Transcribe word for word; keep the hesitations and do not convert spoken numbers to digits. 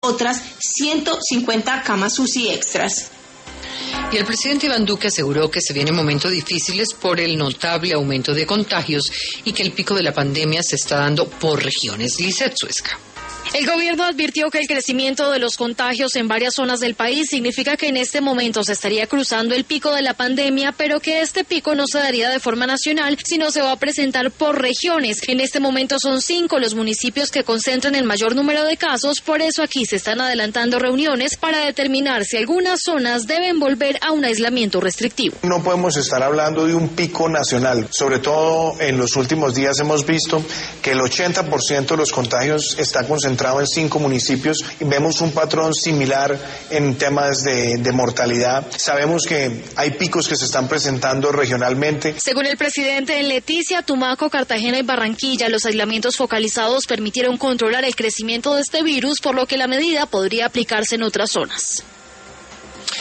otras ciento cincuenta camas U C I extras. Y el presidente Iván Duque aseguró que se vienen momentos difíciles por el notable aumento de contagios y que el pico de la pandemia se está dando por regiones. Lizeth Suesca. El gobierno advirtió que el crecimiento de los contagios en varias zonas del país significa que en este momento se estaría cruzando el pico de la pandemia, pero que este pico no se daría de forma nacional, sino se va a presentar por regiones. En este momento son cinco los municipios que concentran el mayor número de casos, por eso aquí se están adelantando reuniones para determinar si algunas zonas deben volver a un aislamiento restrictivo. No podemos estar hablando de un pico nacional, sobre todo en los últimos días hemos visto que el ochenta por ciento de los contagios está concentrado en cinco municipios y vemos un patrón similar en temas de, de mortalidad. Sabemos que hay picos que se están presentando regionalmente. Según el presidente, en Leticia, Tumaco, Cartagena y Barranquilla, los aislamientos focalizados permitieron controlar el crecimiento de este virus, por lo que la medida podría aplicarse en otras zonas.